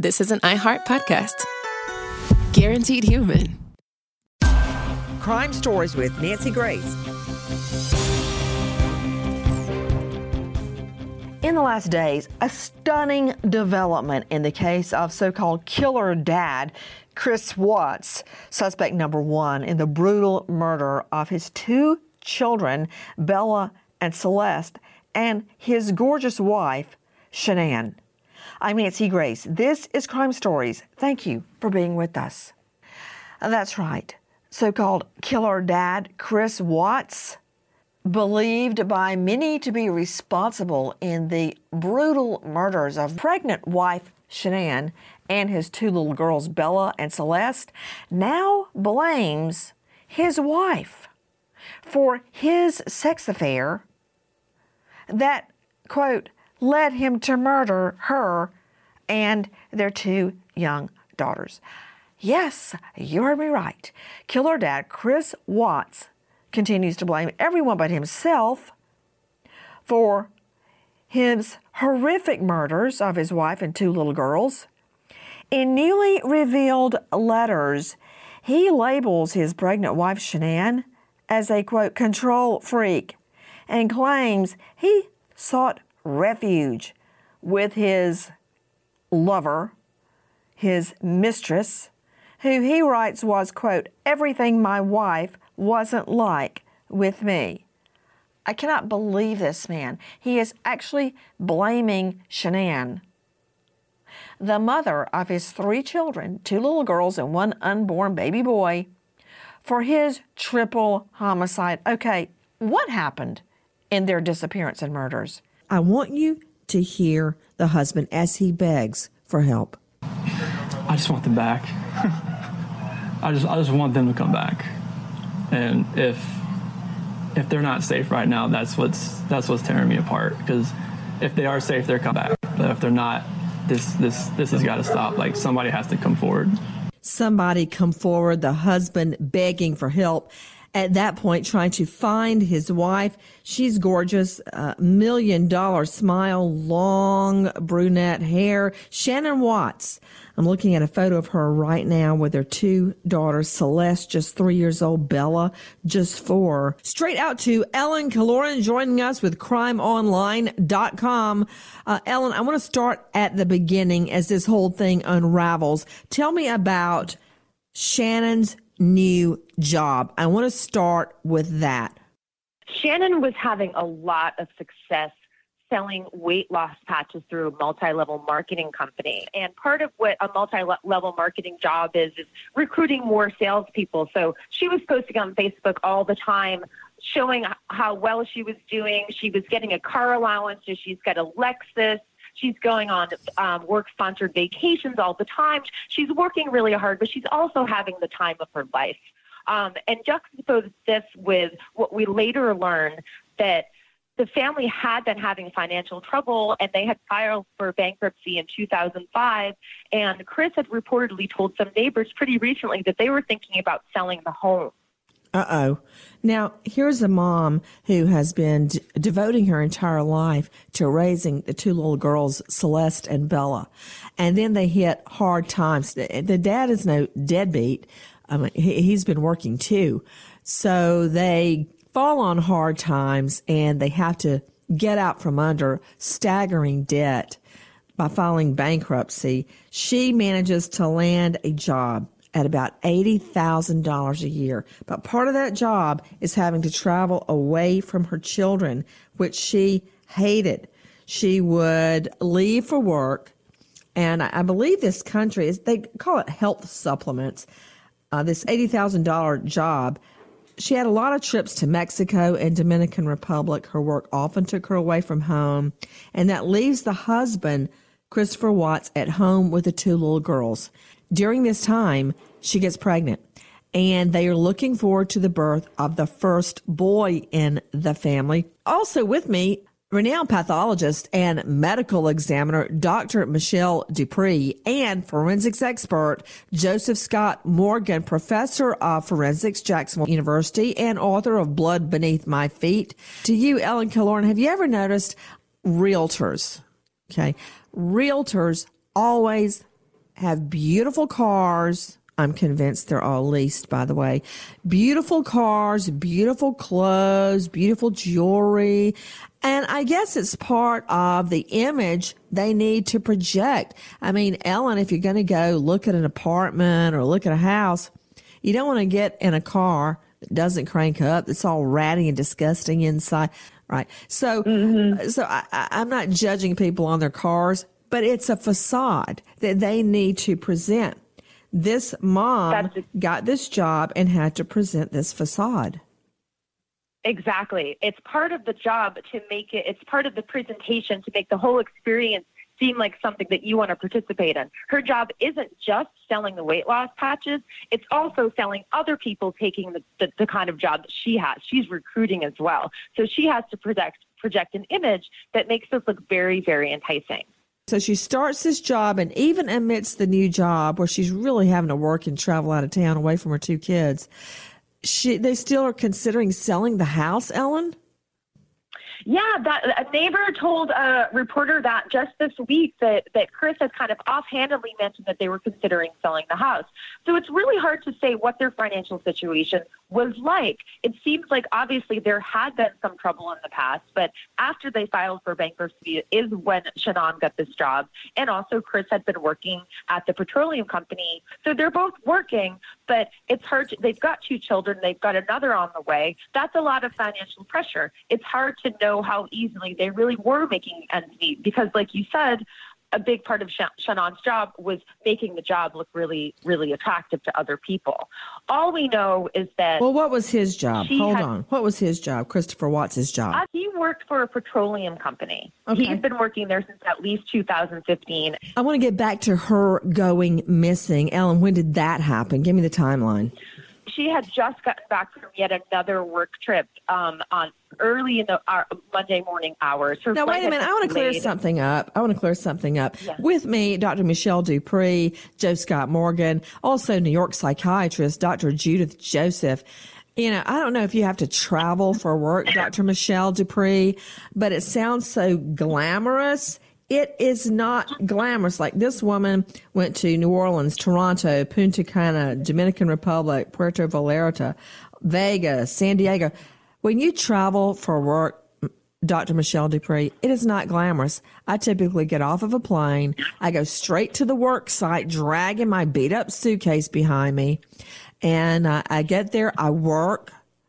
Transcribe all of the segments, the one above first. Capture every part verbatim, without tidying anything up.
this is an iHeart podcast. Guaranteed Human. Crime Stories with Nancy Grace. In the last days, a stunning development in the case of so-called killer dad, Chris Watts, suspect number one in the brutal murder of his two children, Bella and Celeste, and his gorgeous wife, Shanann. I'm Nancy Grace. This is Crime Stories. Thank you for being with us. That's right. So-called killer dad, Chris Watts, believed by many to be responsible in the brutal murders of pregnant wife Shanann and his two little girls, Bella and Celeste, now blames his wife for his sex affair that, quote, led him to murder her and their two young daughters. Yes, you heard me right. Killer dad Chris Watts continues to blame everyone but himself for his horrific murders of his wife and two little girls. In newly revealed letters, he labels his pregnant wife Shanann as a, quote, control freak and claims he sought refuge with his lover, his mistress, who he writes was, quote, everything my wife wasn't like with me. I cannot believe this man. He is actually blaming Shanann, the mother of his three children, two little girls and one unborn baby boy, for his triple homicide. Okay, what happened in their disappearance and murders? I want you to hear the husband as he begs for help. I just want them back. I just I just want them to come back. And if if they're not safe right now, that's what's that's what's tearing me apart. Because if they are safe, they're coming back. But if they're not, this this this has got to stop. Like, somebody has to come forward. Somebody come forward. The husband begging for help. At that point, trying to find his wife. She's gorgeous, uh, million dollar smile, long brunette hair. Shanann Watts. I'm looking at a photo of her right now with her two daughters, Celeste, just three years old, Bella, just four. Straight out to Ellen Killoran joining us with crime online dot com. Uh, Ellen, I want to start at the beginning as this whole thing unravels. Tell me about Shannon's new job. I want to start with that. Shanann was having a lot of success selling weight loss patches through a multi-level marketing company. And part of what a multi-level marketing job is, is recruiting more salespeople. So she was posting on Facebook all the time, showing how well she was doing. She was getting a car allowance, so she's got a Lexus. She's going on um, work-sponsored vacations all the time. She's working really hard, but she's also having the time of her life. Um, and juxtapose this with what we later learned, that the family had been having financial trouble, and they had filed for bankruptcy in two thousand five. And Chris had reportedly told some neighbors pretty recently that they were thinking about selling the home. Uh-oh. Now, here's a mom who has been d- devoting her entire life to raising the two little girls, Celeste and Bella. And then they hit hard times. The, the dad is no deadbeat. I mean, he, he's been working too. So they fall on hard times, and they have to get out from under staggering debt by filing bankruptcy. She manages to land a job at about eighty thousand dollars a year. But part of that job is having to travel away from her children, which she hated. She would leave for work, and I believe this country, is they call it health supplements, uh, this eighty thousand dollars job. She had a lot of trips to Mexico and Dominican Republic. Her work often took her away from home, and that leaves the husband, Christopher Watts, at home with the two little girls. During this time, she gets pregnant, and they are looking forward to the birth of the first boy in the family. Also with me, renowned pathologist and medical examiner Doctor Michelle Dupree, and forensics expert Joseph Scott Morgan, professor of forensics, Jacksonville University, and author of Blood Beneath My Feet. To you, Ellen Killoran, have you ever noticed realtors, okay, realtors always have beautiful cars. I'm convinced they're all leased, by the way. Beautiful cars, beautiful clothes, beautiful jewelry. And I guess it's part of the image they need to project. I mean, Ellen, if you're going to go look at an apartment or look at a house, you don't want to get in a car that doesn't crank up, that's all ratty and disgusting inside. Right. So, mm-hmm. so I, I, I'm not judging people on their cars, but it's a facade that they need to present. This mom a- got this job and had to present this facade. Exactly. It's part of the job to make it, it's part of the presentation to make the whole experience seem like something that you want to participate in. Her job isn't just selling the weight loss patches. It's also selling other people taking the, the, the kind of job that she has. She's recruiting as well. So she has to project, project an image that makes this look very, very enticing. So she starts this job, and even amidst the new job where she's really having to work and travel out of town away from her two kids, she they still are considering selling the house, Ellen? Yeah, that, a neighbor told a reporter that just this week that, that Chris has kind of offhandedly mentioned that they were considering selling the house. So it's really hard to say what their financial situation was like. It seems like obviously there had been some trouble in the past, but after they filed for bankruptcy is when Shannon got this job. And also Chris had been working at the petroleum company. So they're both working, but it's hard to, they've got two children, they've got another on the way. That's a lot of financial pressure. It's hard to know how easily they really were making ends meet because, like you said, a big part of Sh- Shannon's job was making the job look really, really attractive to other people. All we know is that... Well, what was his job? Hold had, on. What was his job? Christopher Watts' job? Uh, he worked for a petroleum company. Okay. He's been working there since at least two thousand fifteen. I want to get back to her going missing. Ellen, when did that happen? Give me the timeline. She had just gotten back from yet another work trip um, on early in the uh, Monday morning hours. Her now, wait a minute. I want to clear something up. I want to clear something up. Yes. With me, Doctor Michelle Dupree, Joe Scott Morgan, also New York psychiatrist, Doctor Judith Joseph. You know, I don't know if you have to travel for work, Doctor Michelle Dupree, but it sounds so glamorous. It is not glamorous. Like this woman went to New Orleans, Toronto, Punta Cana, Dominican Republic, Puerto Vallarta, Vegas, San Diego. When you travel for work, Doctor Michelle Dupree, it is not glamorous. I typically get off of a plane. I go straight to the work site, dragging my beat up suitcase behind me. And uh, I get there. I work.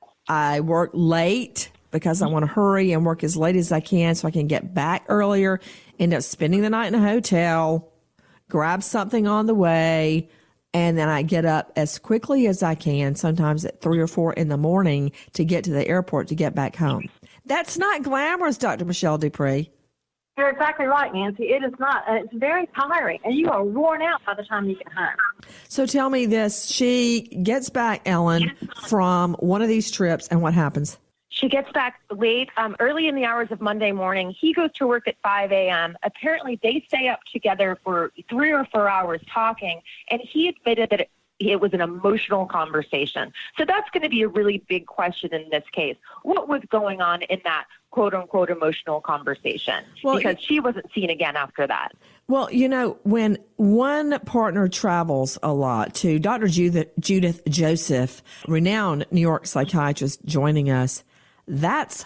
I work late because I want to hurry and work as late as I can so I can get back earlier, end up spending the night in a hotel, grab something on the way, and then I get up as quickly as I can, sometimes at three or four in the morning, to get to the airport to get back home. That's not glamorous, Doctor Michelle Dupree. You're exactly right, Nancy. It is not. And it's very tiring, and you are worn out by the time you get home. So tell me this. She gets back, Ellen, from one of these trips, and what happens? She gets back late, um, early in the hours of Monday morning. He goes to work at five a.m. Apparently, they stay up together for three or four hours talking, and he admitted that it, it was an emotional conversation. So that's going to be a really big question in this case. What was going on in that quote-unquote emotional conversation? Well, because she wasn't seen again after that. Well, you know, when one partner travels a lot, to Doctor Judith, Judith Joseph, renowned New York psychiatrist, joining us, that's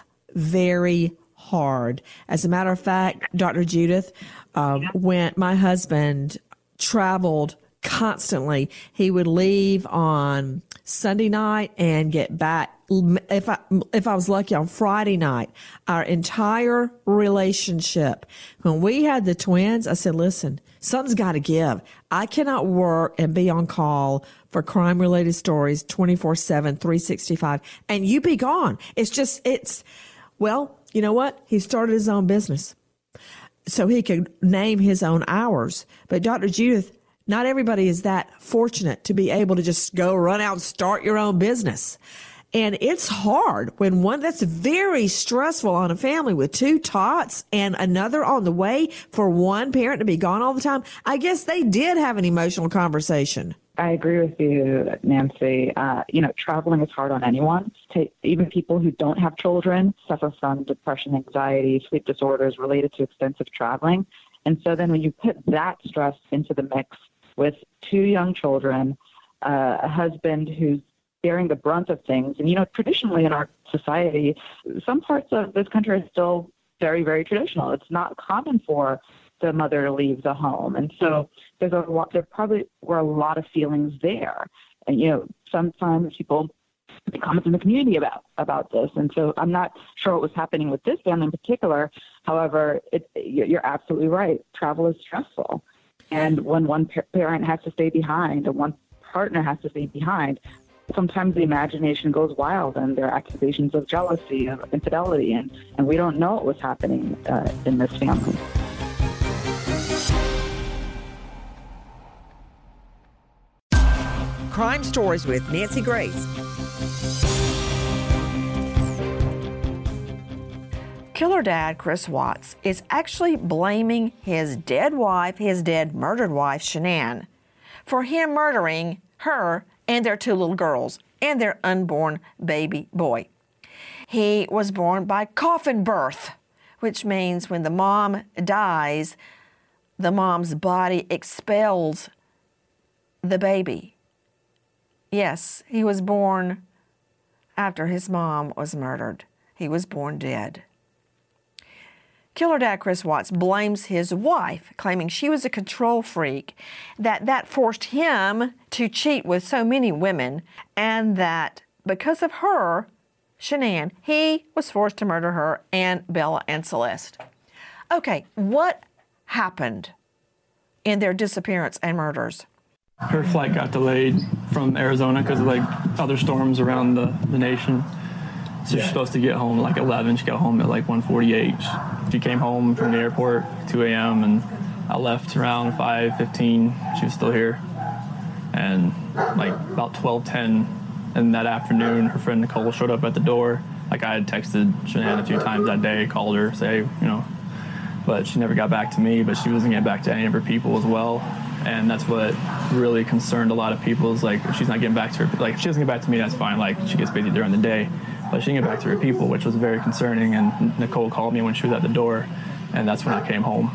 very hard. As a matter of fact, Doctor Judith, uh, when my husband traveled constantly, he would leave on Sunday night and get back. If I, if I was lucky, on Friday night. Our entire relationship, when we had the twins, I said, listen, something's got to give. I cannot work and be on call for crime-related stories twenty-four seven, three sixty-five, and you be gone. It's just, it's, well, you know what? He started his own business so he could name his own hours. But Doctor Judith, not everybody is that fortunate to be able to just go run out and start your own business. And it's hard when one, that's very stressful on a family with two tots and another on the way for one parent to be gone all the time. I guess they did have an emotional conversation. I agree with you, Nancy. Uh, you know, traveling is hard on anyone. Even people who don't have children suffer from depression, anxiety, sleep disorders related to extensive traveling. And so then when you put that stress into the mix with two young children, uh, a husband who's bearing the brunt of things. And, you know, traditionally in our society, some parts of this country are still very, very traditional. It's not common for the mother to leave the home. And so there's a lot, there probably were a lot of feelings there. And, you know, sometimes people comments in the community about, about this. And so I'm not sure what was happening with this family in particular. However, it, you're absolutely right. Travel is stressful. And when one parent has to stay behind and one partner has to stay behind, sometimes the imagination goes wild and there are accusations of jealousy, of infidelity, and, and we don't know what was happening uh, in this family. Crime Stories with Nancy Grace. Killer dad Chris Watts is actually blaming his dead wife, his dead murdered wife, Shanann, for him murdering her and their two little girls and their unborn baby boy. He was born by coffin birth, which means when the mom dies, the mom's body expels the baby. Yes, he was born after his mom was murdered. He was born dead. Killer dad Chris Watts blames his wife, claiming she was a control freak, that that forced him to cheat with so many women, and that because of her, Shanann, he was forced to murder her and Bella and Celeste. Okay, what happened in their disappearance and murders? Her flight got delayed from Arizona because of like other storms around the, the nation. So she's supposed to get home at like eleven. She got home at like one forty-eight. She came home from the airport at two a.m. and I left around five fifteen. She was still here. And like about twelve ten in that afternoon, her friend Nicole showed up at the door. Like I had texted Shanann a few times that day, called her, say, you know, but she never got back to me, but she wasn't getting back to any of her people as well. And that's what really concerned a lot of people is like, if she's not getting back to her, like if she doesn't get back to me, that's fine. Like she gets busy during the day, but she didn't get back to her people, which was very concerning. And Nicole called me when she was at the door, and that's when I came home.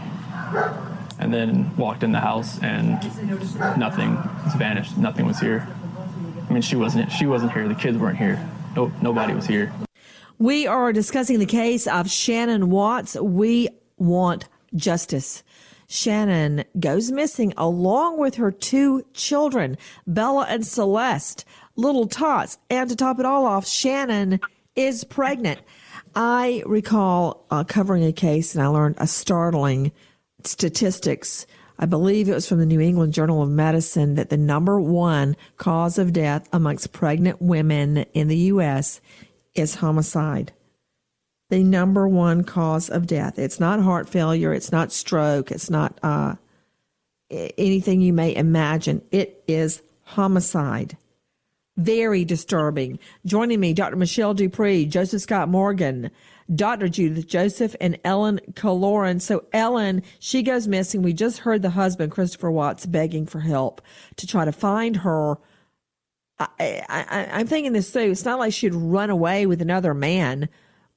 And then walked in the house, and nothing was vanished. Nothing was here. I mean, she wasn't. She wasn't here. The kids weren't here. Nope, nobody was here. We are discussing the case of Shanann Watts. We want justice. Shanann goes missing along with her two children, Bella and Celeste, little tots. And to top it all off, Shanann is pregnant. I recall uh, covering a case, and I learned a startling statistics. I believe it was from the New England Journal of Medicine that the number one cause of death amongst pregnant women in the U S is homicide. The number one cause of death. It's not heart failure. It's not stroke. It's not uh, anything you may imagine. It is homicide. Very disturbing. Joining me, Doctor Michelle Dupree, Joseph Scott Morgan, Doctor Judith Joseph, and Ellen Kaloran. So Ellen, she goes missing. We just heard the husband, Christopher Watts, begging for help to try to find her. I, I, I'm thinking this too. It's not like she'd run away with another man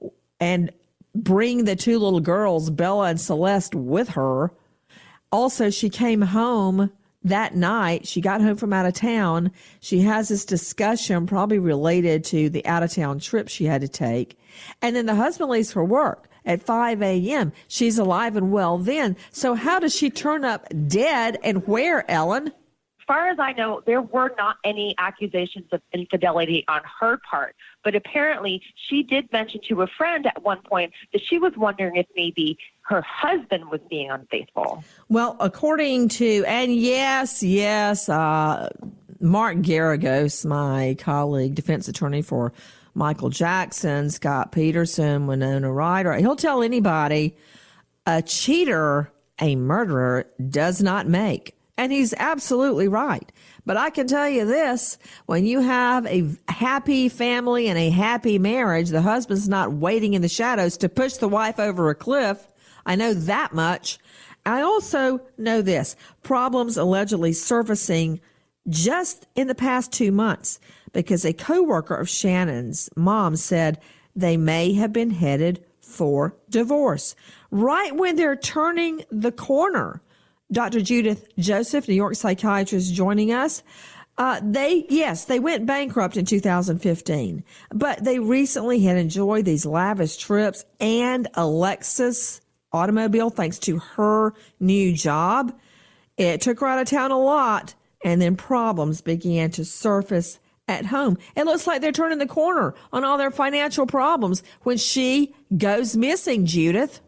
and bring the two little girls, Bella and Celeste, with her. Also, she came home that night. She got home from out of town. She has this discussion probably related to the out-of-town trip she had to take. And then the husband leaves for work at five a.m. She's alive and well then. So how does she turn up dead, and where, Ellen? As far as I know, there were not any accusations of infidelity on her part. But apparently she did mention to a friend at one point that she was wondering if maybe her husband was being unfaithful. Well, according to, and yes, yes, uh, Mark Garagos, my colleague, defense attorney for Michael Jackson, Scott Peterson, Winona Ryder, he'll tell anybody a cheater, a murderer, does not make. And he's absolutely right. But I can tell you this, when you have a happy family and a happy marriage, the husband's not waiting in the shadows to push the wife over a cliff. I know that much. I also know this, problems allegedly surfacing just in the past two months because a coworker of Shannon's mom said they may have been headed for divorce. Right when they're turning the corner, Doctor Judith Joseph, New York psychiatrist, joining us. Uh, they, yes, they went bankrupt in two thousand fifteen, but they recently had enjoyed these lavish trips and a Lexus automobile thanks to her new job. It took her out of town a lot, and then problems began to surface at home. It looks like they're turning the corner on all their financial problems when she goes missing, Judith.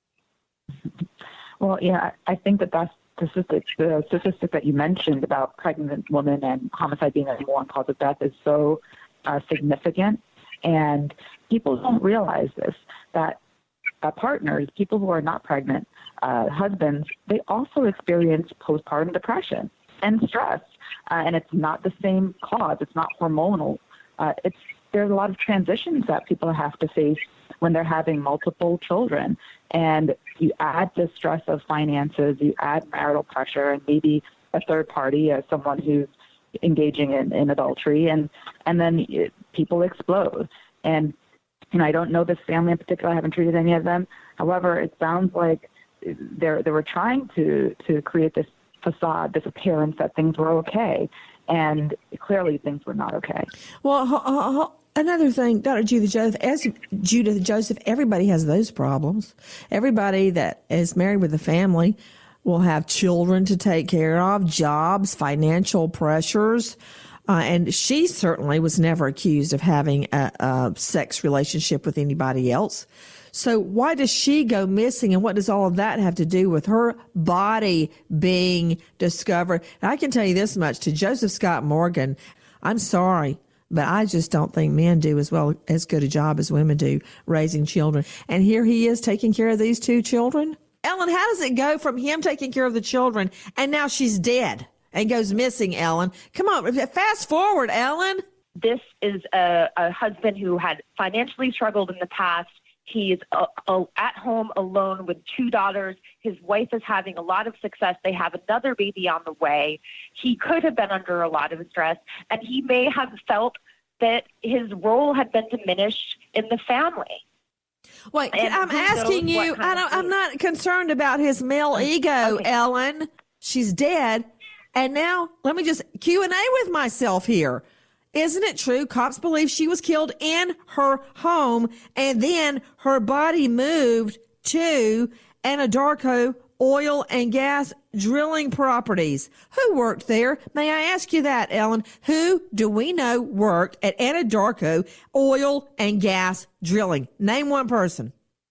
Well, yeah, I think that that's the statistic, the statistic that you mentioned about pregnant women and homicide being the number one cause of death is so uh, significant. And people don't realize this, that uh, partners, people who are not pregnant, uh, husbands, they also experience postpartum depression and stress. Uh, and it's not the same cause. It's not hormonal. Uh, it's there's a lot of transitions that people have to face when they're having multiple children. And you add the stress of finances, you add marital pressure, and maybe a third party, as someone who's engaging in, in adultery, and and then it, people explode. And you know, I don't know this family in particular. I haven't treated any of them. However, it sounds like they're they were trying to to create this facade, this appearance that things were okay, and clearly things were not okay. Well, uh, uh, another thing, Doctor Judith Joseph, as Judith Joseph, everybody has those problems. Everybody that is married with a family will have children to take care of, jobs, financial pressures. Uh, and she certainly was never accused of having a, a sex relationship with anybody else. So why does she go missing, and what does all of that have to do with her body being discovered? And I can tell you this much, to Joseph Scott Morgan, I'm sorry, but I just don't think men do as well, as good a job as women do raising children. And here he is taking care of these two children. Ellen, how does it go from him taking care of the children and now she's dead and goes missing, Ellen? Come on, fast forward, Ellen. This is a, a husband who had financially struggled in the past. He's uh, uh, at home alone with two daughters. His wife is having a lot of success. They have another baby on the way. He could have been under a lot of stress, and he may have felt that his role had been diminished in the family. Wait, And I'm who asking knows you, what kind I of don't, I'm thing- not concerned about his male ego, Okay. Ellen. She's dead. And now let me just Q and A with myself here. Isn't it true? Cops believe she was killed in her home, and then her body moved to Anadarko oil and gas drilling properties. Who worked there? May I ask you that, Ellen? Who do we know worked at Anadarko oil and gas drilling? Name one person.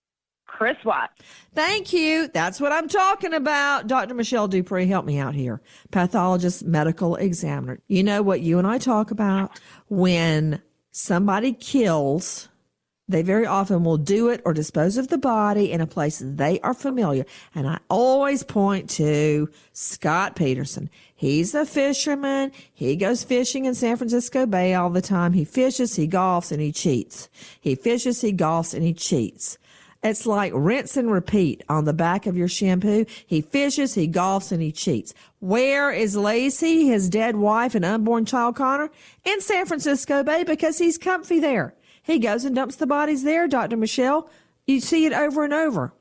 Chris Watts. Thank you. That's what I'm talking about. Doctor Michelle Dupree, help me out here. Pathologist, medical examiner. You know what you and I talk about? When somebody kills, they very often will do it or dispose of the body in a place they are familiar. And I always point to Scott Peterson. He's a fisherman. He goes fishing in San Francisco Bay all the time. He fishes, he golfs, and he cheats. He fishes, he golfs, and he cheats. It's like rinse and repeat on the back of your shampoo. He fishes, he golfs, and he cheats. Where is Lacey, his dead wife and unborn child Connor? In San Francisco Bay, because he's comfy there. He goes and dumps the bodies there, Doctor Michelle. You see it over and over.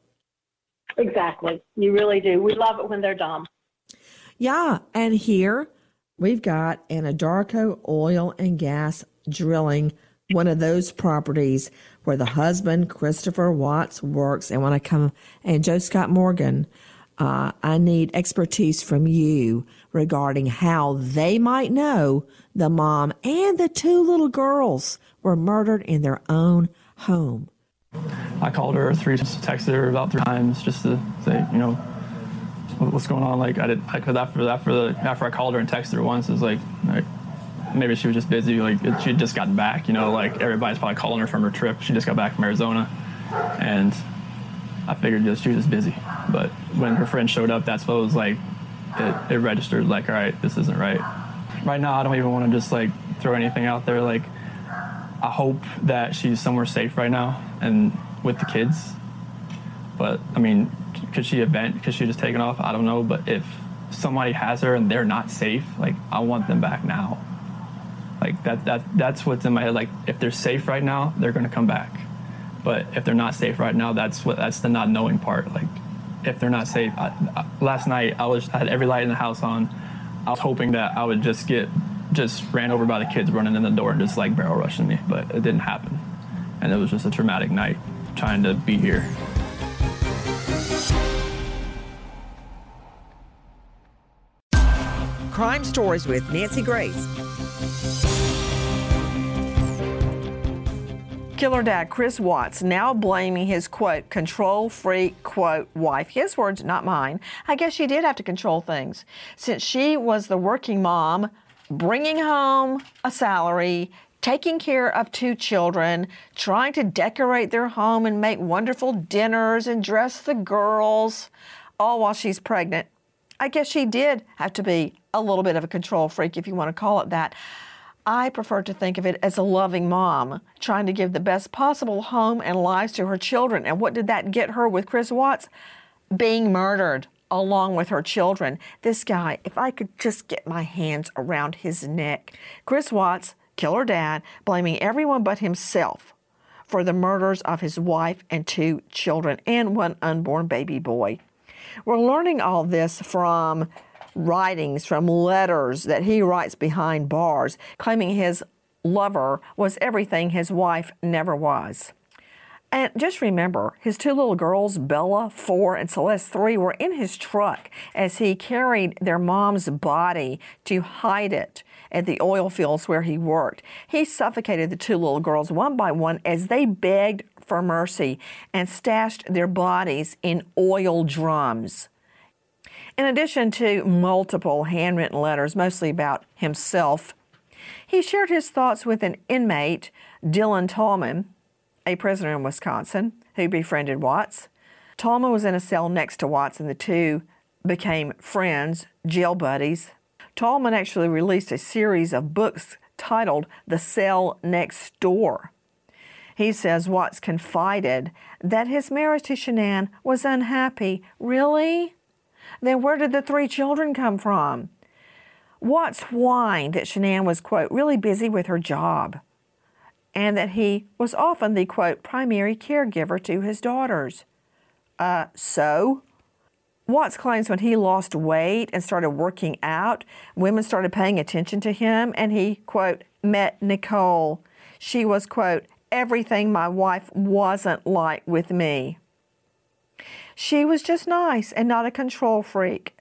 Exactly. You really do. We love it when they're dumb. Yeah, and here we've got Anadarko oil and gas drilling, one of those properties where the husband, Christopher Watts, works. And when I come, and Joe Scott Morgan, uh, I need expertise from you regarding how they might know the mom and the two little girls were murdered in their own home. I called her three, texted her about three times just to say, you know, what's going on. Like I did, I could after after the after I called her and texted her once, it was like, like maybe she was just busy. Like she had just gotten back, you know, like everybody's probably calling her from her trip. She just got back from Arizona, and I figured just she was just busy. But when her friend showed up, that's what was like. It, it registered like, all right, this isn't right. Right now, I don't even want to just like throw anything out there. Like I hope that she's somewhere safe right now and with the kids. But I mean, could she event? Could she just taken off? I don't know. But if somebody has her and they're not safe, like I want them back now. Like that, that, that's what's in my head. Like if they're safe right now, they're going to come back. But if they're not safe right now, that's what, that's the not knowing part. Like if they're not safe. I, I, last night, I was I had every light in the house on. I was hoping that I would just get just ran over by the kids running in the door and just like barrel rushing me, but it didn't happen. And it was just a traumatic night trying to be here. Crime Stories with Nancy Grace. Killer dad Chris Watts now blaming his, quote, control freak, quote, wife. His words, not mine. I guess she did have to control things since she was the working mom, bringing home a salary, taking care of two children, trying to decorate their home and make wonderful dinners and dress the girls, all while she's pregnant. I guess she did have to be a little bit of a control freak, if you want to call it that. I prefer to think of it as a loving mom trying to give the best possible home and lives to her children. And what did that get her with Chris Watts? Being murdered along with her children. This guy, if I could just get my hands around his neck. Chris Watts, killer dad, blaming everyone but himself for the murders of his wife and two children and one unborn baby boy. We're learning all this from writings, from letters that he writes behind bars, claiming his lover was everything his wife never was. And just remember, his two little girls, Bella, four, and Celeste, three, were in his truck as he carried their mom's body to hide it at the oil fields where he worked. He suffocated the two little girls one by one as they begged for mercy and stashed their bodies in oil drums. In addition to multiple handwritten letters, mostly about himself, he shared his thoughts with an inmate, Dylan Tallman, a prisoner in Wisconsin, who befriended Watts. Tallman was in a cell next to Watts, and the two became friends, jail buddies. Tallman actually released a series of books titled The Cell Next Door. He says Watts confided that his marriage to Shanann was unhappy. Really? Then where did the three children come from? Watts whined that Shanann was, quote, really busy with her job and that he was often the, quote, primary caregiver to his daughters. Uh, so? Watts claims when he lost weight and started working out, women started paying attention to him and he, quote, met Nicole. She was, quote, everything my wife wasn't like with me. She was just nice and not a control freak.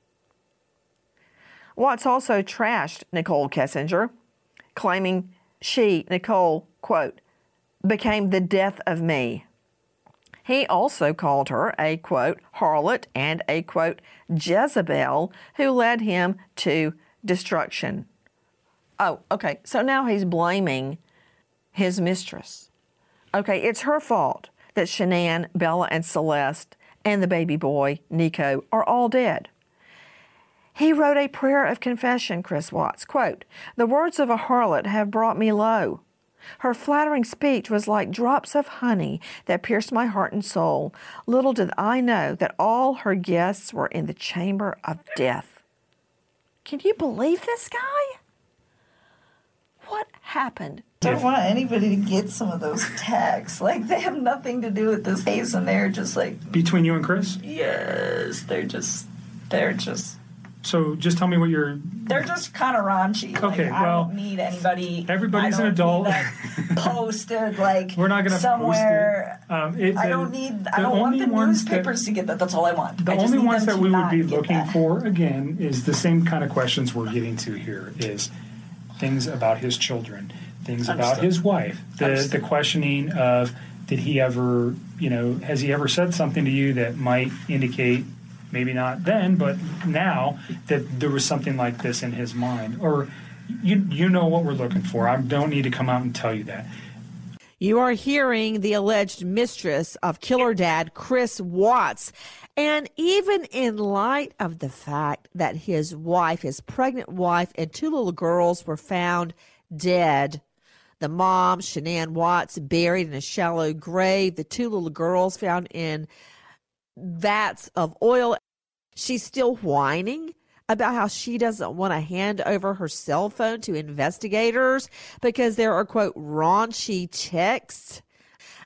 Watts also trashed Nicole Kessinger, claiming she, Nicole, quote, became the death of me. He also called her a, quote, harlot and a, quote, Jezebel who led him to destruction. Oh, okay, so now he's blaming his mistress. Okay, it's her fault that Shanann, Bella, and Celeste and the baby boy, Nico, are all dead. He wrote a prayer of confession, Chris Watts, quote, the words of a harlot have brought me low. Her flattering speech was like drops of honey that pierced my heart and soul. Little did I know that all her guests were in the chamber of death. Can you believe this guy? What happened? I don't want anybody to get some of those texts. Like, they have nothing to do with this case, and they're just like... Between you and Chris? Yes, they're just... They're just... So just tell me what you're... They're just kind of raunchy. Okay, like, well... I don't need anybody... Everybody's an adult. posted, like, We're not going to somewhere... post it. Um, it I don't need... I don't want the newspapers that, to get that. That's all I want. The I just only need ones that we would be looking that. for, again, is the same kind of questions we're getting to here, is things about his children, things Understood. about his wife, the Understood. the questioning of, did he ever, you know, has he ever said something to you that might indicate, maybe not then, but now, that there was something like this in his mind? Or you you know what we're looking for. I don't need to come out and tell you that. You are hearing the alleged mistress of killer dad, Chris Watts. And even in light of the fact that his wife, his pregnant wife, and two little girls were found dead, the mom, Shanann Watts, buried in a shallow grave, the two little girls found in vats of oil, she's still whining about how she doesn't want to hand over her cell phone to investigators because there are, quote, raunchy texts.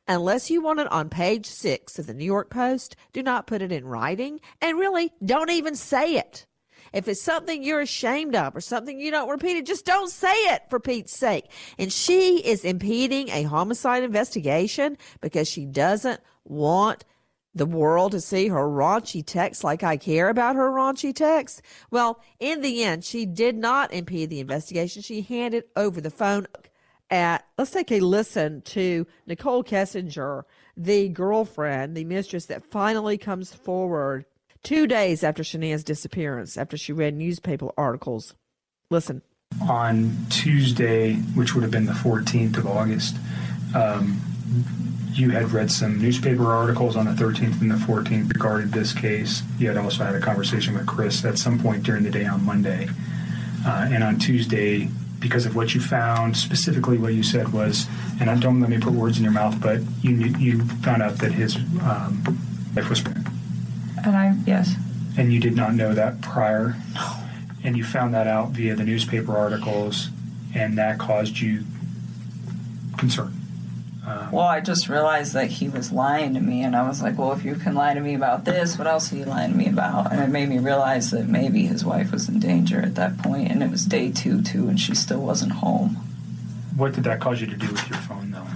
Unless you want it on page six of the New York Post, do not put it in writing, and really don't even say it. If it's something you're ashamed of or something you don't repeat it, just don't say it, for Pete's sake. And she is impeding a homicide investigation because she doesn't want the world to see her raunchy text like I care about her raunchy text. Well, in the end, she did not impede the investigation. She handed over the phone. At, let's take a listen to Nicole Kessinger, the girlfriend, the mistress that finally comes forward two days after Shania's disappearance, after she read newspaper articles. Listen. On Tuesday, which would have been the fourteenth of August, um, you had read some newspaper articles on the thirteenth and the fourteenth regarding this case. You had also had a conversation with Chris at some point during the day on Monday. Uh, and on Tuesday, because of what you found, specifically what you said was, and I don't let me put words in your mouth, but you you found out that his um, wife was pregnant. And I, yes. And you did not know that prior? No. And you found that out via the newspaper articles, and that caused you concern. Um, well, I just realized that he was lying to me, and I was like, well, if you can lie to me about this, what else are you lying to me about? And it made me realize that maybe his wife was in danger at that point, and it was day two, too, and she still wasn't home. What did that cause you to do with your phone, though?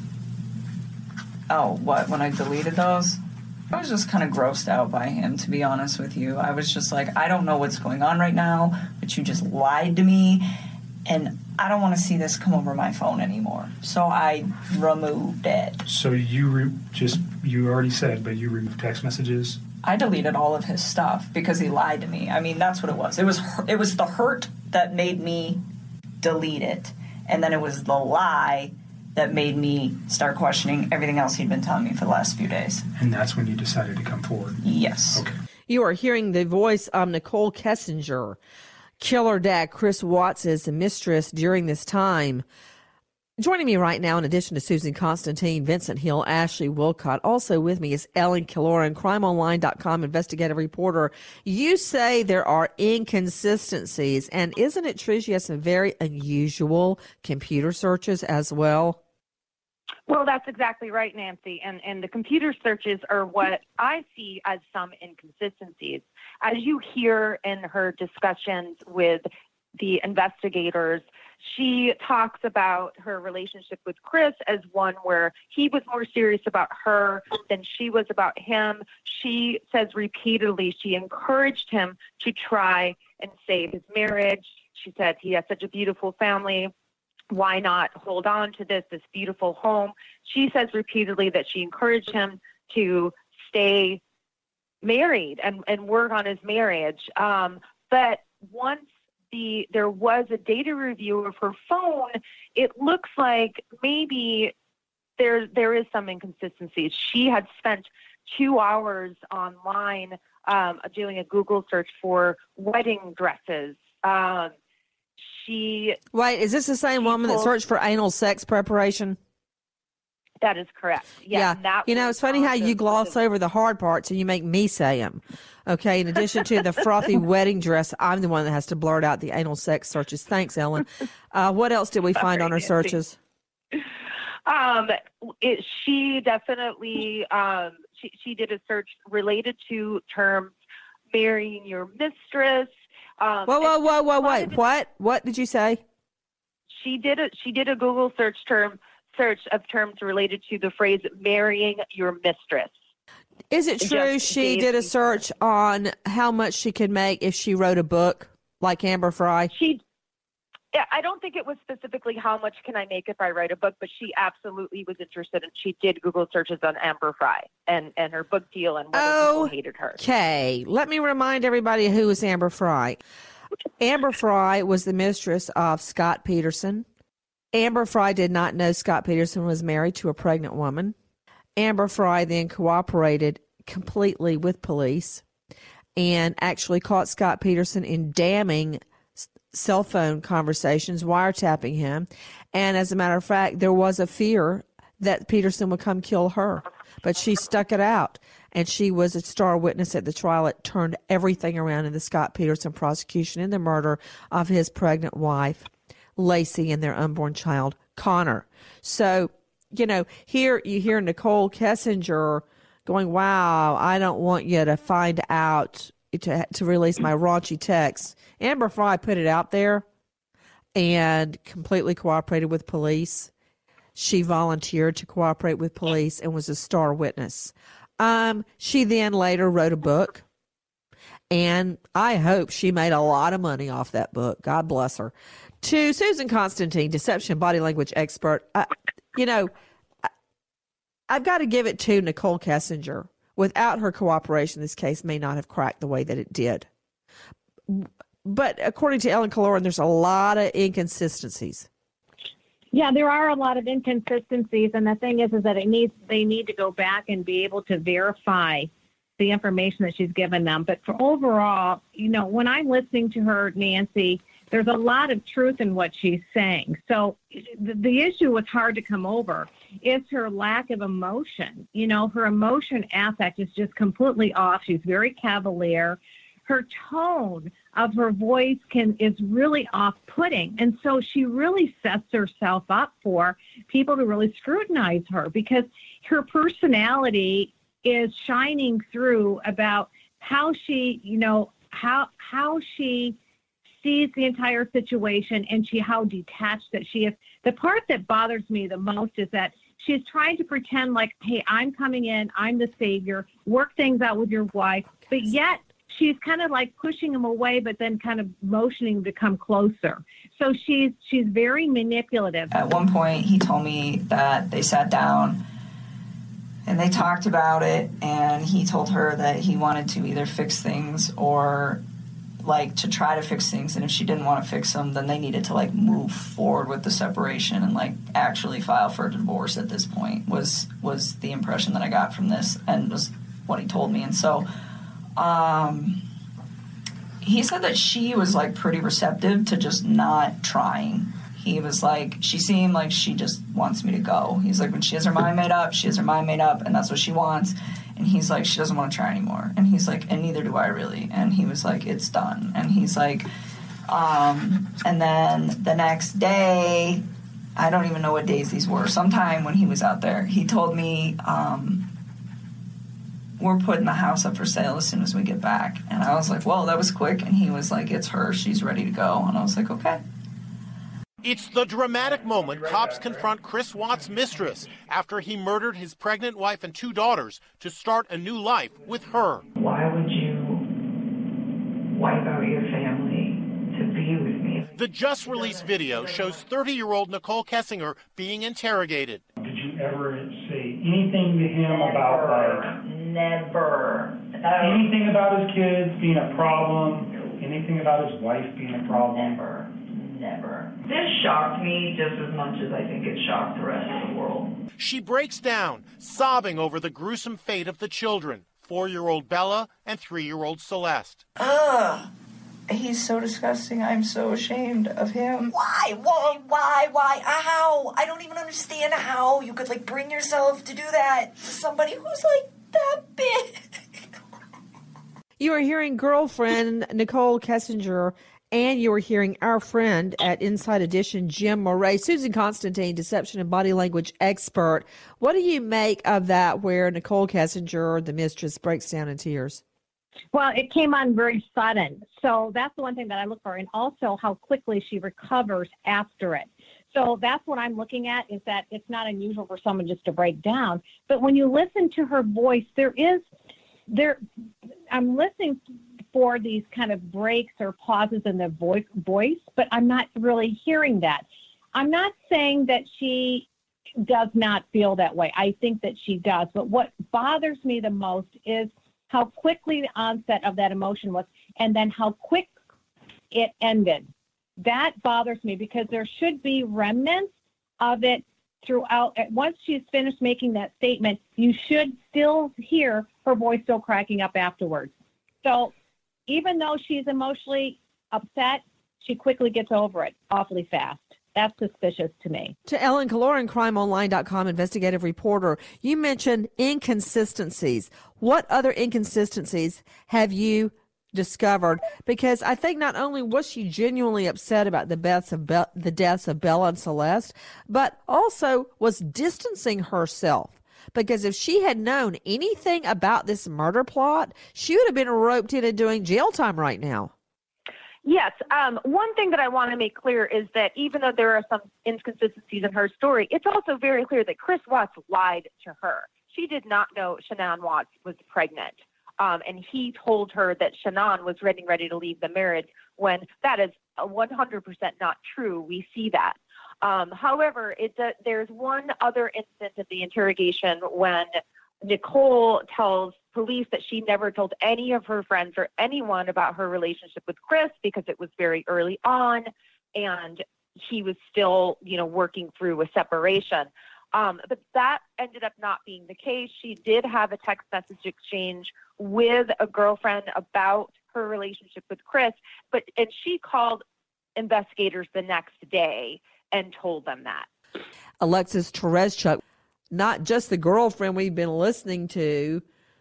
Oh, what? When I deleted those? I was just kind of grossed out by him, to be honest with you. I was just like, I don't know what's going on right now, but you just lied to me, and I don't want to see this come over my phone anymore. So I removed it. So you re- just, you already said, but you removed text messages? I deleted all of his stuff because he lied to me. I mean, that's what it was. It was it was the hurt that made me delete it, and then it was the lie that made me start questioning everything else he'd been telling me for the last few days. And that's when you decided to come forward? Yes. Okay. You are hearing the voice of Nicole Kessinger, killer dad Chris Watts' mistress during this time. Joining me right now, in addition to Susan Constantine, Vincent Hill, Ashley Wilcott, also with me is Ellen Killoran, crime online dot com investigative reporter. You say there are inconsistencies, and isn't it true she has some very unusual computer searches as well? Well, that's exactly right, Nancy. And and the computer searches are what I see as some inconsistencies. As you hear in her discussions with the investigators, she talks about her relationship with Chris as one where he was more serious about her than she was about him. She says repeatedly she encouraged him to try and save his marriage. She said he has such a beautiful family. Why not hold on to this, this beautiful home? She says repeatedly that she encouraged him to stay married and, and work on his marriage. Um, but once the there was a data review of her phone, it looks like maybe there there is some inconsistencies. She had spent two hours online um, doing a Google search for wedding dresses. Um, She Wait, is this the same woman that searched for anal sex preparation? That is correct. Yeah. Yeah. That you know, it's funny how you gloss over the hard parts and you make me say them. Okay. In addition to the frothy wedding dress, I'm the one that has to blurt out the anal sex searches. Thanks, Ellen. Uh, what else did we find on her searches? Um, it, she definitely, um, she, she did a search related to terms marrying your mistress. Um, whoa, whoa, whoa, whoa, wait! What? What did you say? She did a she did a Google search term search of terms related to the phrase "marrying your mistress." Is it true she did a search on how much she could make if she wrote a book like Amber Frey? She, yeah, I don't think it was specifically how much can I make if I write a book, but she absolutely was interested, and she did Google searches on Amber Frey and and her book deal and whether oh, people hated her. Okay, let me remind everybody who is Amber Frey. Amber Frey was the mistress of Scott Peterson. Amber Frey did not know Scott Peterson was married to a pregnant woman. Amber Frey then cooperated completely with police and actually caught Scott Peterson in damning cell phone conversations, wiretapping him. And as a matter of fact, there was a fear that Peterson would come kill her, but she stuck it out. And she was a star witness at the trial. It turned everything around in the Scott Peterson prosecution in the murder of his pregnant wife, Lacey, and their unborn child, Connor. So you know, here you hear Nicole Kessinger going, wow, I don't want you to find out to, to release my raunchy text. Amber Frey put it out there and completely cooperated with police. She volunteered to cooperate with police and was a star witness. Um, she then later wrote a book, and I hope she made a lot of money off that book. God bless her. To Susan Constantine, deception body language expert, I, you know, I, I've got to give it to Nicole Kessinger. Without her cooperation, this case may not have cracked the way that it did. But according to Ellen Kaloran, there's a lot of inconsistencies. Yeah, there are a lot of inconsistencies, and the thing is, is that it needs they need to go back and be able to verify the information that she's given them. But for overall, you know, when I'm listening to her, Nancy, there's a lot of truth in what she's saying. So the, the issue was hard to come over is her lack of emotion. You know, her emotion affect is just completely off. She's very cavalier. Her tone of her voice can is really off-putting. And so she really sets herself up for people to really scrutinize her because her personality is shining through about how she, you know, how how she sees the entire situation and she how detached that she is. The part that bothers me the most is that she's trying to pretend like, hey, I'm coming in, I'm the savior, work things out with your wife, but yet she's kind of like pushing him away, but then kind of motioning to come closer. So she's she's very manipulative. At one point, he told me that they sat down and they talked about it, and he told her that he wanted to either fix things or like to try to fix things, and if she didn't want to fix them, then they needed to like move forward with the separation and like actually file for a divorce at this point was was the impression that I got from this and was what he told me. And so um he said that she was like pretty receptive to just not trying. He was like, she seemed like she just wants me to go. He's like, when she has her mind made up, she has her mind made up, and that's what she wants. And he's like, she doesn't want to try anymore. And he's like, and neither do I really. And he was like, it's done. And he's like, um, and then the next day, I don't even know what days these were. Sometime when he was out there, he told me, um, we're putting the house up for sale as soon as we get back. And I was like, well, that was quick. And he was like, it's her. She's ready to go. And I was like, okay. It's the dramatic moment cops confront Chris Watts' mistress after he murdered his pregnant wife and two daughters to start a new life with her. Why would you wipe out your family to be with me? The just-released video shows thirty-year-old Nicole Kessinger being interrogated. Did you ever say anything to him about, like, Never. anything about his kids being a problem, anything about his wife being a problem? Never. Never. This shocked me just as much as I think it shocked the rest of the world. She breaks down, sobbing over the gruesome fate of the children, four-year-old Bella and three-year-old Celeste. Ugh. He's so disgusting. I'm so ashamed of him. Why? Why? Why? Why? How? I don't even understand how you could, like, bring yourself to do that to somebody who's, like, that big. You are hearing girlfriend Nicole Kessinger, and you are hearing our friend at Inside Edition, Jim Moret. Susan Constantine, deception and body language expert. What do you make of that where Nicole Kessinger, the mistress, breaks down in tears? Well, it came on very sudden. So that's the one thing that I look for. And also how quickly she recovers after it. So that's what I'm looking at, is that it's not unusual for someone just to break down. But when you listen to her voice, there is, there. I'm listening for these kind of breaks or pauses in the voice, voice, but I'm not really hearing that. I'm not saying that she does not feel that way. I think that she does. But what bothers me the most is how quickly the onset of that emotion was, and then how quick it ended. That bothers me because there should be remnants of it throughout. Once she's finished making that statement, you should still hear her voice still cracking up afterwards. So even though she's emotionally upset, she quickly gets over it awfully fast. That's suspicious to me. To Ellen Kaloran, crime online dot com investigative reporter, you mentioned inconsistencies. What other inconsistencies have you discovered, because I think not only was she genuinely upset about the deaths of Be- the deaths of Bella and Celeste, but also was distancing herself. Because if she had known anything about this murder plot, she would have been roped into doing jail time right now. Yes. Um, one thing that I want to make clear is that even though there are some inconsistencies in her story, it's also very clear that Chris Watts lied to her. She did not know Shanann Watts was pregnant. Um, and he told her that Shanann was ready, ready to leave the marriage, when that is one hundred percent not true. We see that. Um, however, it, uh, there's one other instance of the interrogation when Nicole tells police that she never told any of her friends or anyone about her relationship with Chris because it was very early on and he was still, you know, working through a separation. Um, but that ended up not being the case. She did have a text message exchange with a girlfriend about her relationship with Chris, but and she called investigators the next day and told them that. Alexis Tereszcuk, not just the girlfriend we've been listening to,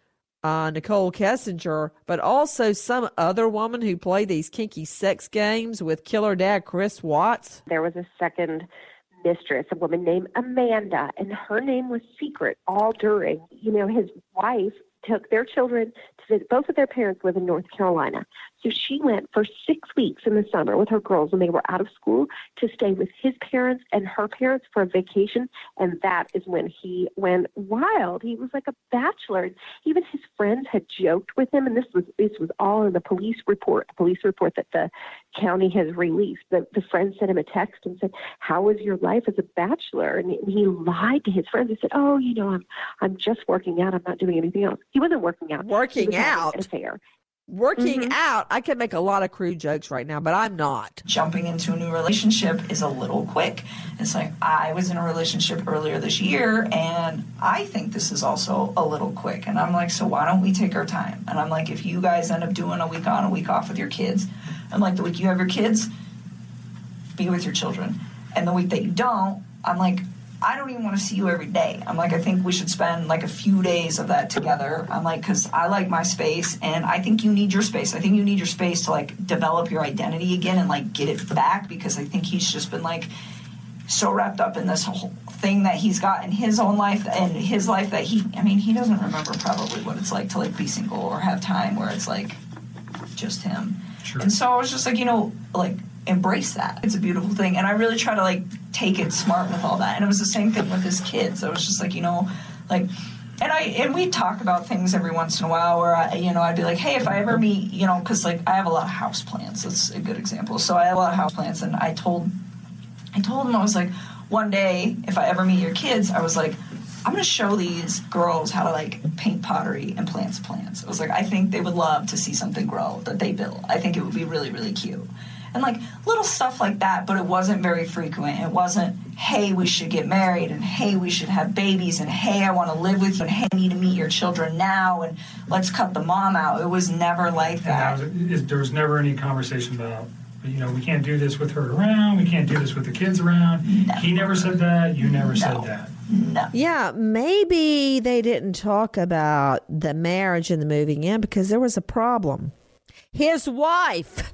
uh, Nicole Kessinger, but also some other woman who played these kinky sex games with killer dad Chris Watts. There was a second mistress, a woman named Amanda, and her name was secret all during, you know, his wife took their children to visit. Both of their parents live in North Carolina. So she went for six weeks in the summer with her girls when they were out of school to stay with his parents and her parents for a vacation. And that is when he went wild. He was like a bachelor. Even his friends had joked with him. And this was this was all in the police report, the police report that the county has released. The, the friend sent him a text and said, "How was your life as a bachelor?" And he lied to his friends. He said, "Oh, you know, I'm I'm just working out. I'm not doing anything else." He wasn't working out. Working out. An affair. Working Mm-hmm. out. I could make a lot of crude jokes right now, but I'm not. Jumping into a new relationship is a little quick. It's like, I was in a relationship earlier this year, and I think this is also a little quick. And I'm like, so why don't we take our time? And I'm like, if you guys end up doing a week on, a week off with your kids, I'm like, the week you have your kids, be with your children. And the week that you don't, I'm like, I don't even want to see you every day. I'm like, I think we should spend like a few days of that together. I'm like, because I like my space, and I think you need your space. I think you need your space to like develop your identity again and like get it back, because I think he's just been like so wrapped up in this whole thing that he's got in his own life and his life that he, I mean, he doesn't remember probably what it's like to like be single or have time where it's like just him. Sure. And so I was just like, you know, like, embrace that. It's a beautiful thing. And I really try to like take it smart with all that. And it was the same thing with his kids. I was just like, you know, like, and I, and we talk about things every once in a while where I, you know, I'd be like, hey, if I ever meet, you know, cause like I have a lot of house plants. That's a good example. So I have a lot of house plants, and I told, I told him, I was like, one day, if I ever meet your kids, I was like, I'm going to show these girls how to like paint pottery and plant plants. I was like, I think they would love to see something grow that they built. I think it would be really, really cute. And like little stuff like that, but it wasn't very frequent. It wasn't, hey, we should get married, and hey, we should have babies, and hey, I want to live with you, and hey, I need to meet your children now, and let's cut the mom out. It was never like that. And was, there was never any conversation about, you know, we can't do this with her around, we can't do this with the kids around. Never. He never said that, you never no. said that. No. Yeah, maybe they didn't talk about the marriage and the moving in because there was a problem. His wife,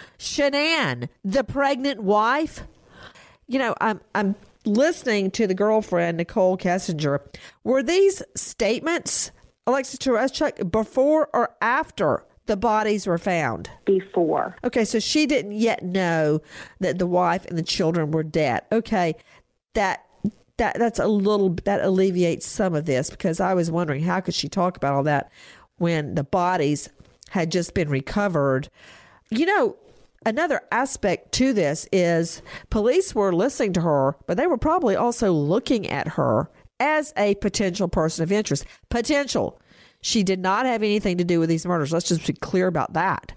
Shanann, the pregnant wife. You know, I'm I'm listening to the girlfriend, Nicole Kessinger. Were these statements, Alexis Tereszcuk, before or after the bodies were found? Before. Okay, so she didn't yet know that the wife and the children were dead. Okay, that that that's a little, that alleviates some of this, because I was wondering how could she talk about all that when the bodies had just been recovered. You know, another aspect to this is police were listening to her, but they were probably also looking at her as a potential person of interest. Potential. She did not have anything to do with these murders. Let's just be clear about that.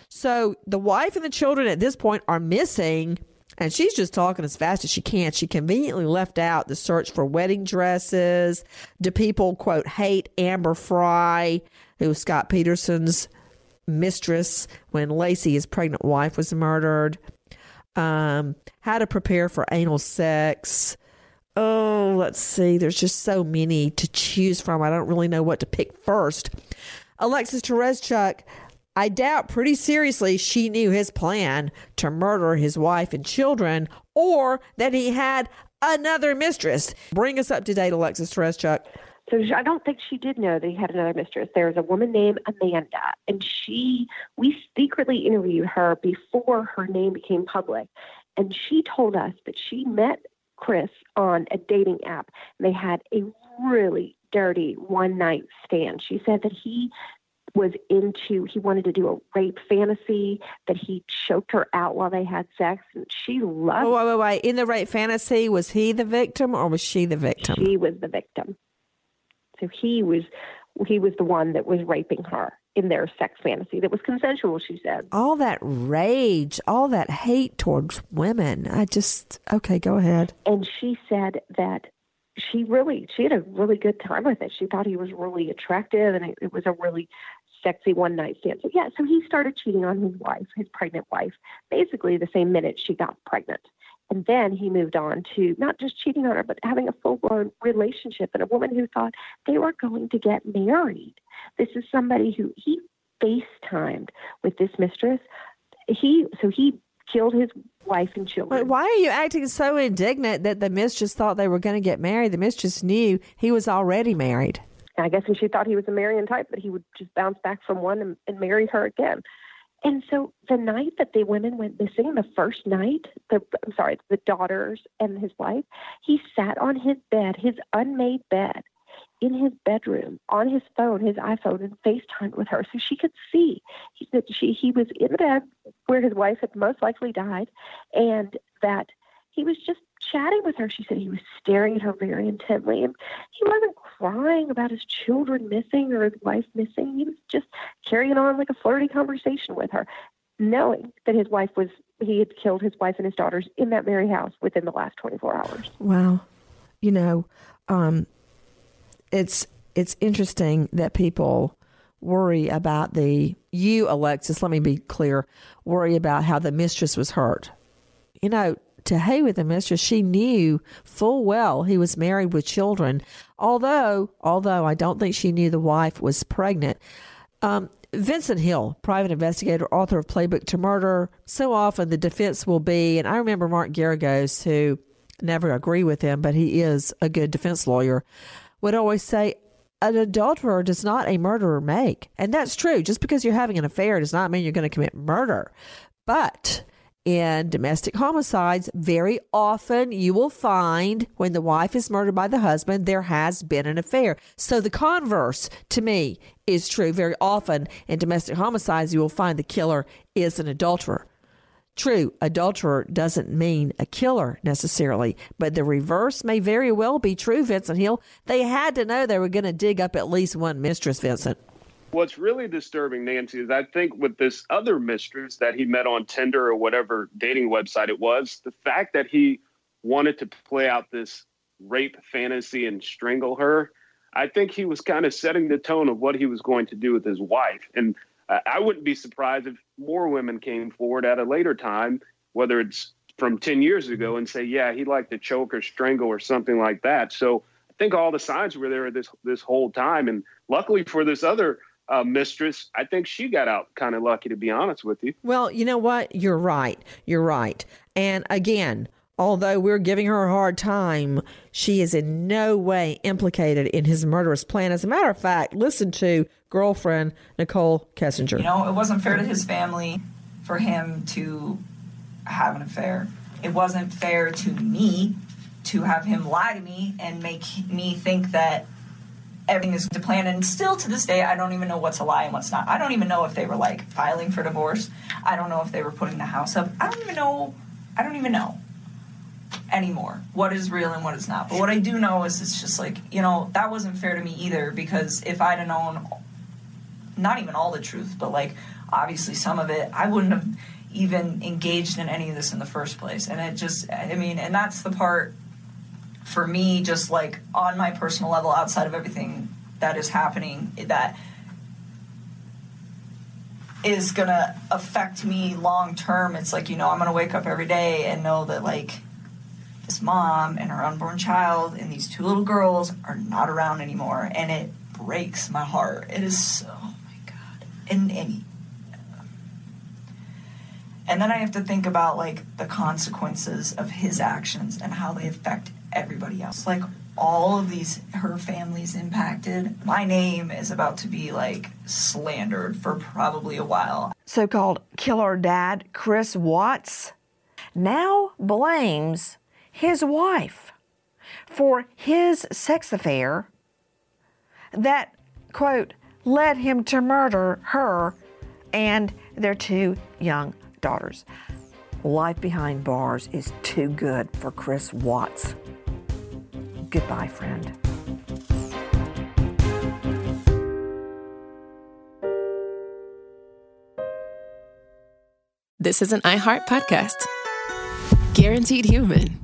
So the wife and the children at this point are missing, and she's just talking as fast as she can. She conveniently left out the search for wedding dresses. Do people, quote, hate Amber Fry, who was Scott Peterson's mistress when Lacey, his pregnant wife, was murdered? Um, how to prepare for anal sex. Oh, let's see. There's just so many to choose from. I don't really know what to pick first. Alexis Tereszcuk, I doubt pretty seriously she knew his plan to murder his wife and children, or that he had another mistress. Bring us up to date, Alexis Tereszcuk. So I don't think she did know that he had another mistress. There's a woman named Amanda, and she, we secretly interviewed her before her name became public. And she told us that she met Chris on a dating app, and they had a really dirty one-night stand. She said that he was into, he wanted to do a rape fantasy, that he choked her out while they had sex, and she loved it. Oh, wait, wait, wait. In the rape fantasy, was he the victim or was she the victim? She was the victim. So he was, he was the one that was raping her in their sex fantasy that was consensual, she said. All that rage, all that hate towards women. I just, okay, go ahead. And she said that she really, she had a really good time with it. She thought he was really attractive, and it, it was a really sexy one night stand. So yeah, so he started cheating on his wife, his pregnant wife, basically the same minute she got pregnant. And then he moved on to not just cheating on her, but having a full-blown relationship, and a woman who thought they were going to get married. This is somebody who he FaceTimed with this mistress. He so he killed his wife and children. Wait, why are you acting so indignant that the mistress thought they were going to get married? The mistress knew he was already married. I guess and she thought he was a marrying type, but he would just bounce back from one and, and marry her again. And so the night that the women went missing, the first night, the, I'm sorry, the daughters and his wife, he sat on his bed, his unmade bed, in his bedroom, on his phone, his iPhone, and FaceTimed with her so she could see. He said she he was in the bed where his wife had most likely died, and that he was just chatting with her. She said he was staring at her very intently, and he wasn't crying about his children missing or his wife missing. He was just carrying on like a flirty conversation with her, knowing that his wife was, he had killed his wife and his daughters in that very house within the last twenty-four hours. Wow. You know, um, it's, it's interesting that people worry about the, you, Alexis, let me be clear, worry about how the mistress was hurt. You know, to hey with the mistress, she knew full well he was married with children. Although, although I don't think she knew the wife was pregnant. Um, Vincent Hill, private investigator, author of Playbook to Murder. So often the defense will be, and I remember Mark Garagos, who never agree with him, but he is a good defense lawyer, would always say, an adulterer does not a murderer make. And that's true. Just because you're having an affair does not mean you're going to commit murder. But in domestic homicides, very often you will find when the wife is murdered by the husband, there has been an affair. So the converse, to me, is true. Very often in domestic homicides, you will find the killer is an adulterer. True, adulterer doesn't mean a killer necessarily, but the reverse may very well be true, Vincent Hill. They had to know they were going to dig up at least one mistress, Vincent. What's really disturbing, Nancy, is I think with this other mistress that he met on Tinder or whatever dating website it was, the fact that he wanted to play out this rape fantasy and strangle her, I think he was kind of setting the tone of what he was going to do with his wife. And uh, I wouldn't be surprised if more women came forward at a later time, whether it's from ten years ago, and say, yeah, he liked to choke or strangle or something like that. So I think all the signs were there this this whole time. And luckily for this other Uh, mistress, I think she got out kind of lucky, to be honest with you. Well, you know what? You're right. You're right. And again, although we're giving her a hard time, she is in no way implicated in his murderous plan. As a matter of fact, listen to girlfriend Nicole Kessinger. You know, it wasn't fair to his family for him to have an affair. It wasn't fair to me to have him lie to me and make me think that everything is to plan. And still to this day, I don't even know what's a lie and what's not. I don't even know if they were like filing for divorce. I don't know if they were putting the house up. I don't even know. I don't even know anymore what is real and what is not. But what I do know is it's just like, you know, that wasn't fair to me either, because if I'd have known not even all the truth, but like obviously some of it, I wouldn't have even engaged in any of this in the first place. And it just, I mean, and that's the part for me, just like on my personal level, outside of everything that is happening, that is going to affect me long term. It's like, you know, I'm going to wake up every day and know that like this mom and her unborn child and these two little girls are not around anymore. And it breaks my heart. It is so, oh my God. And, and And then I have to think about, like, the consequences of his actions and how they affect everybody else. Like, all of these, her family's impacted. My name is about to be, like, slandered for probably a while. So-called killer dad Chris Watts now blames his wife for his sex affair that, quote, led him to murder her and their two young daughters. Life behind bars is too good for Chris Watts. Goodbye, friend. This is an iHeart podcast. Guaranteed Human.